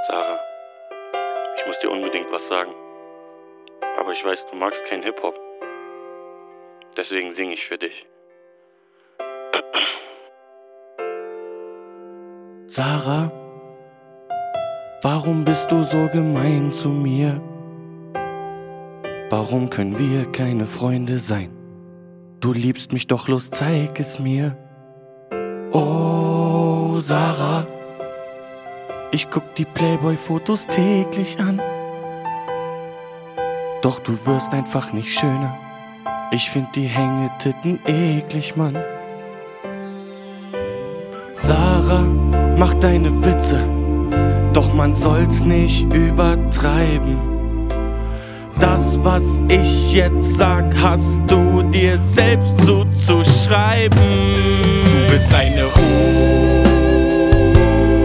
Sarah, ich muss dir unbedingt was sagen. Aber ich weiß, du magst kein Hip-Hop. Deswegen singe ich für dich. Sarah, warum bist du so gemein zu mir? Warum können wir keine Freunde sein? Du liebst mich doch, los, zeig es mir. Oh, Sarah, ich guck die Playboy-Fotos täglich an. Doch du wirst einfach nicht schöner. Ich find die Hängetitten eklig, Mann. Sarah, mach deine Witze, doch man soll's nicht übertreiben. Das, was ich jetzt sag, hast du dir selbst zuzuschreiben. Du bist eine